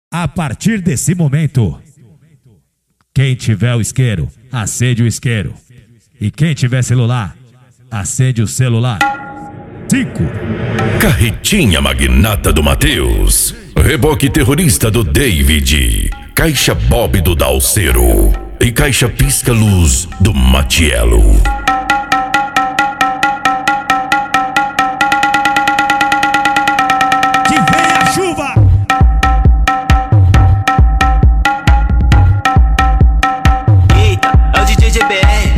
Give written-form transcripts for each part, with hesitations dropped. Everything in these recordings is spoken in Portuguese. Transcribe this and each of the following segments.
A partir desse momento, quem tiver o isqueiro, acende o isqueiro. E quem tiver celular, acende o celular. 5. Carretinha magnata do Matheus. Reboque terrorista do David. Caixa Bob do Dalcero. E caixa pisca-luz do Matielo. Que vem a chuva! Eita, é o DJ GBR.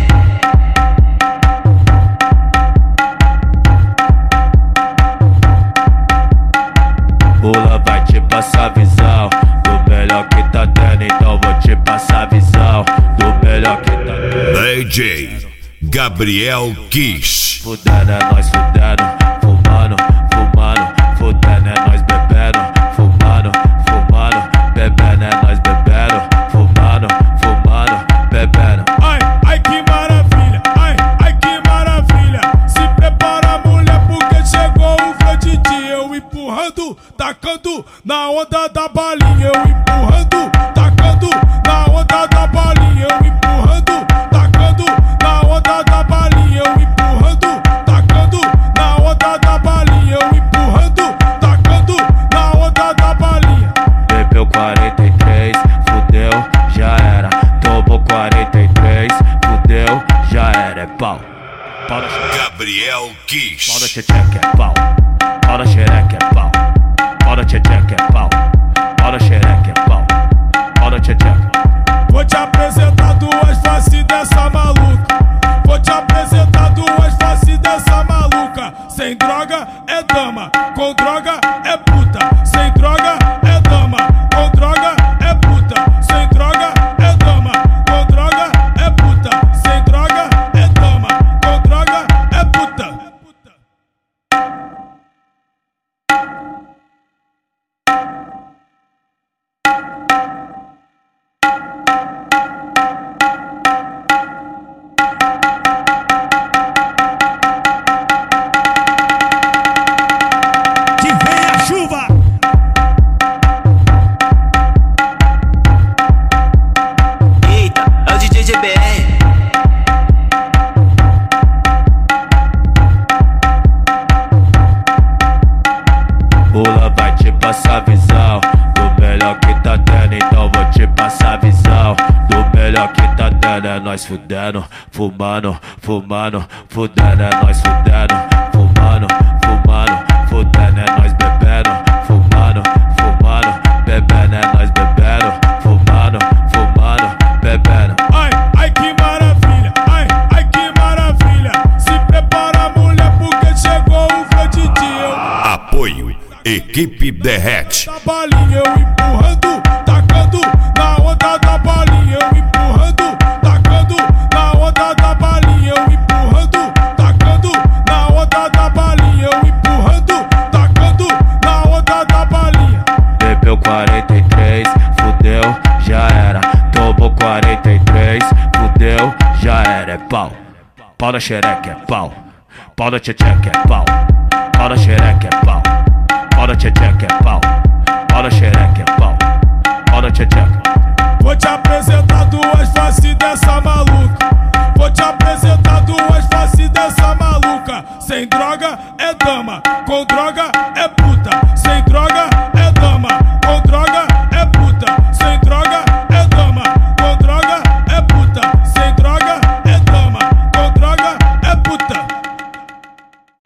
Pula, vai te passar a visão do melhor que tá tendo, então vou te passar a visão do melhor que tá tendo. DJ Gabriel Kish. Fudendo é nós fudendo, fumando, fumando. Fudendo é nós bebendo, fumando, fumando. Bebendo é nós bebendo, fumando, fumando, bebendo. Ai, ai que maravilha, ai que maravilha. Se prepara mulher porque chegou o Freddy. Eu empurrando, tacando na onda da balinha. Eu empurrando, tacando na onda da balinha. Eu empurrando, tacando na onda da balinha. Eu empurrando, tacando na onda da balinha. Eu empurrando, tacando na onda da balinha. Bebeu 43, fudeu, já era. Tomou 43, fudeu, já era. É pau, pau na xereca. Gabriel Kish. Pau na xereca é pau, pau na xereca é pau. Pau na xereca é pau, pau na xereca é pau, pau na xereca. Vou te apresentar duas faces dessa maluca. Vou te apresentar duas faces dessa maluca. Sem droga é dama, com droga é puta. Sem droga é dama, com droga é puta. Sem droga é dama, com droga é puta. Sem droga é dama, com droga é puta. Que vem a chuva! Eita, é o DJ GBR. Pula, vai te passar a visão do melhor que tá tendo, então vou te passar a visão do melhor que tá tendo. É nós fudendo, fumando, fumando. Fudendo é nós fudendo, fumando, fumando. Fudendo é nós bebendo, fumando, fumando. Bebendo é nós bebendo, fumando, fumando, bebendo. Ai que maravilha, ai que maravilha. Se prepara mulher porque chegou o Freddy. Eu Apoio Equipe Derrete. da balinha, eu empurrando, tacando na onda da balinha. Eu empurrando, tacando na onda da balinha. Eu empurrando, tacando na onda da balinha. Eu empurrando, tacando na onda da balinha. Bebeu 43, fudeu, já era. Tomou 43, fudeu, já era. É pau, pau na xereca é pau, pau na xereca é pau, pau na xereca é pau, pau na xereca é pau, pau na xereca